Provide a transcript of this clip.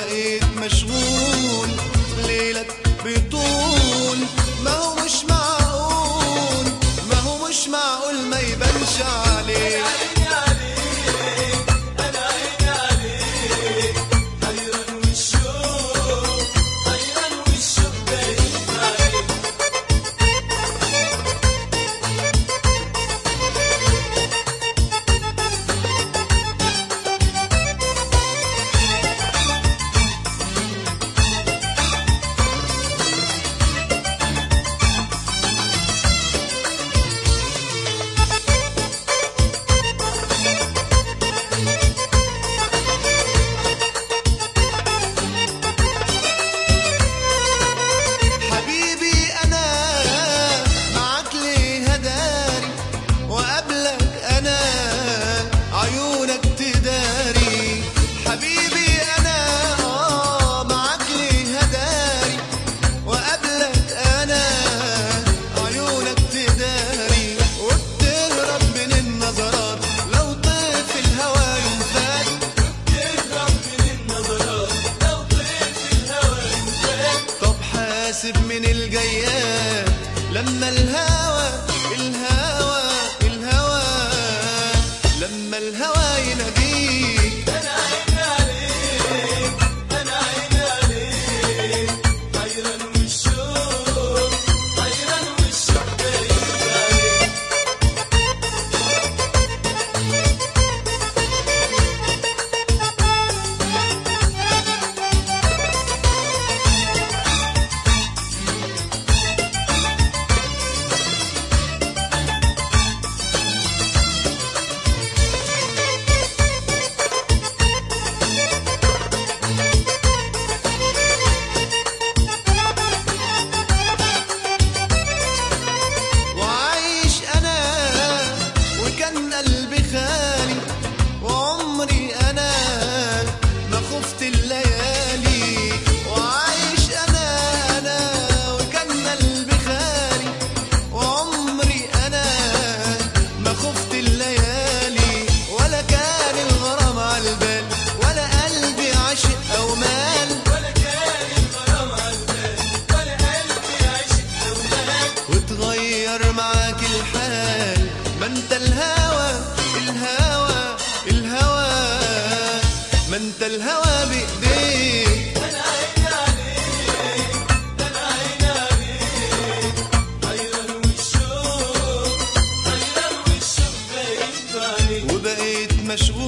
وبقيت مشغول، ليلك بيطول. ما هو مش معقول، ما هو مش معقول ما يبانش عليك. من الجيات لما الهوى الهوى الهوى لما الهوى يناديك. انا عيني عليك، انا عيني عليك، حيران والشوق، حيران والشوق باين عليك. معاك الحال، ما انت الهوى الهوى الهوى، ما انت الهوى بايديك. انا عيني عليك، انا عيني عليك، حيران والشوق، حيران والشوق باين عليك. وبقيت مشغول